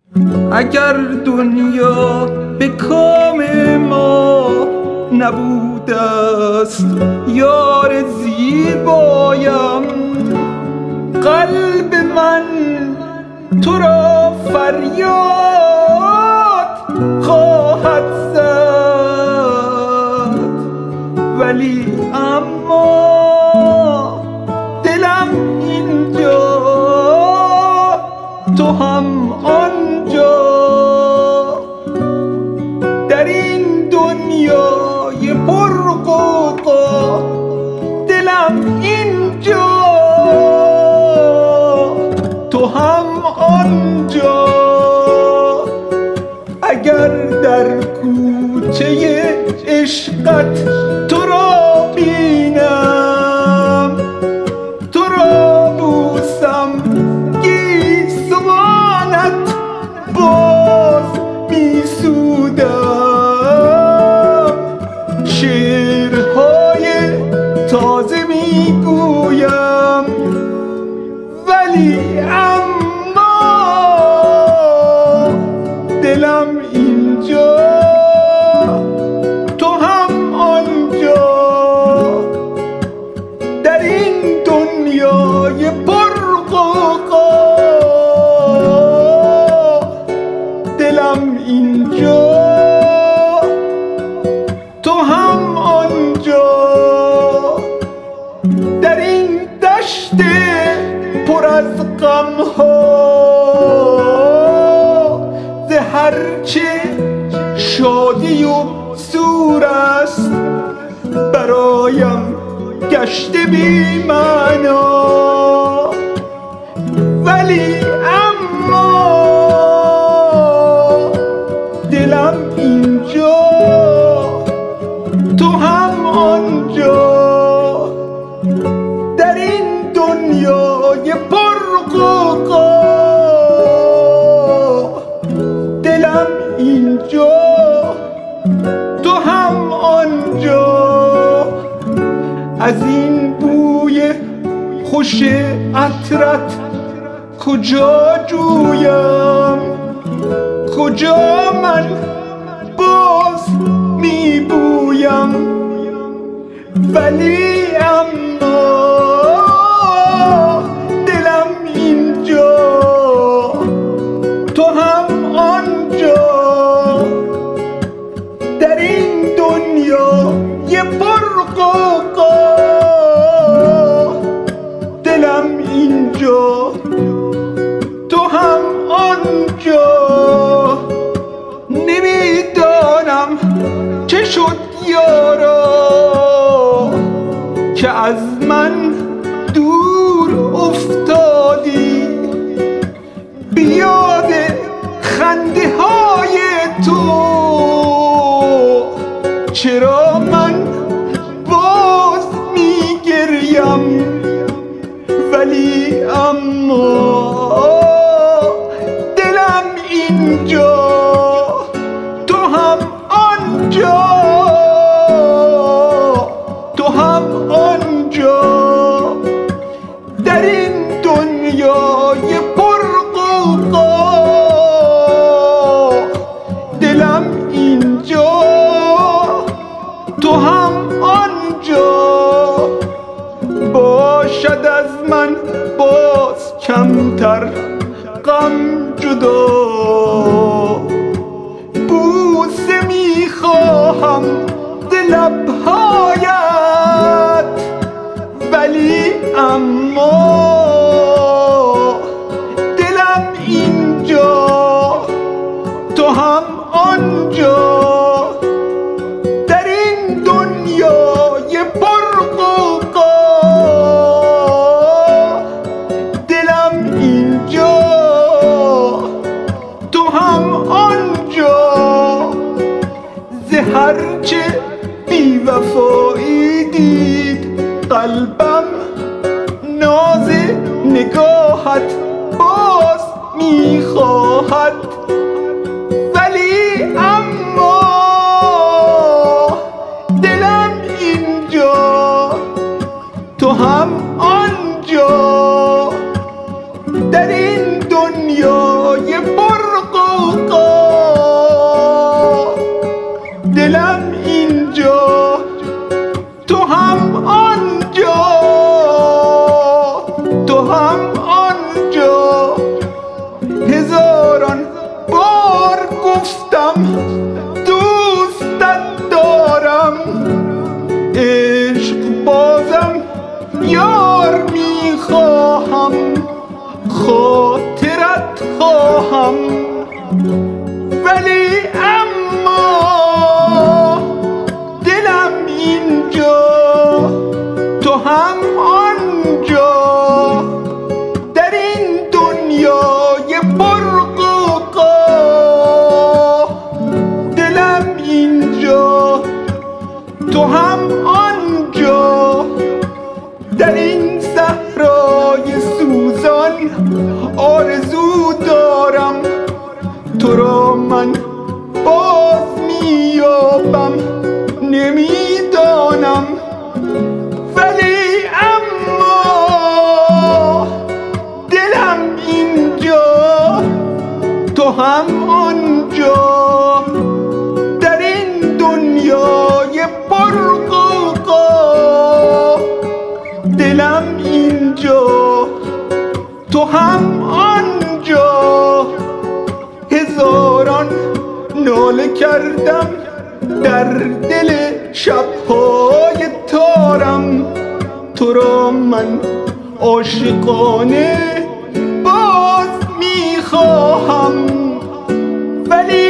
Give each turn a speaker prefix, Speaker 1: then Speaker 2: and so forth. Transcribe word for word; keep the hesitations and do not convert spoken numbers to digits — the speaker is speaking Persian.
Speaker 1: اگر دنیا به کام ما نبوده است یار زیبایم، قلب من تو را فریاد خواهد زد، ولی اما دلم اینجا تو هم آنجا، در این دنیای پرغوغا دلم اینجا تو هم آنجا. اگر در کوچه عشقت تو را بینم، تو را بوسم گیسوانت باز میسودم، شعرهای تازه میگویم، ولی اما دلم اینجا تو هم آنجا، در این دنیای پرغوغا دلم اینجا تو هم آنجا، در این دشت پر از غم‌ها ز هرچه شادی و سور است برایم گشته بی معنا، ولی اما دلم اینجا تو هم آنجا، در این دنیای پرغوغا دلم اینجا تو هم آنجا. از این بوی خوش عطرت کجا جویم، کجا من باز میبویم، ولی اما دلم اینجا تو هم آنجا، در این دنیا یه پرغوغا دلم اینجا تو هم آنجا. نمیدانم چه شد یارا که از من دور افتادی، بیاد خنده های تو چرا من باز میگریم، ولی اما دلم اینجا تو هم آنجا، تو هم آنجا، در این دنیای پرغوغا دلم اینجا تو هم آنجا. باشد از من باز کمتر غم جدا، بوسه میخواهم ز لبهایت، ولی اما دلم اینجا تو هم آنجا، در این دنیای پرغوغا دلم اینجا تو هم آنجا. ز هرچه بی وفایی دید قلبم ناز نگاهت باز میخواهد، ولی اما دلم اینجا تو هم آنجا، در این دنیای پرغوغا هم، ولی اما دلم اینجا، تو هم آنجا. در این دنیای پرغوغا دلم اینجا، تو هم آنجا. در این صحرای سوزان آرزو دارم، تو را من باز میابم نمیدانم، ولی اما دلم اینجا، تو هم آنجا. در این دنیای پرغوغا دلم اینجا، تو هم آنجا. هزاران ناله کردم در دل شب‌های تارم، تو را من عاشقانه باز میخواهم، ولی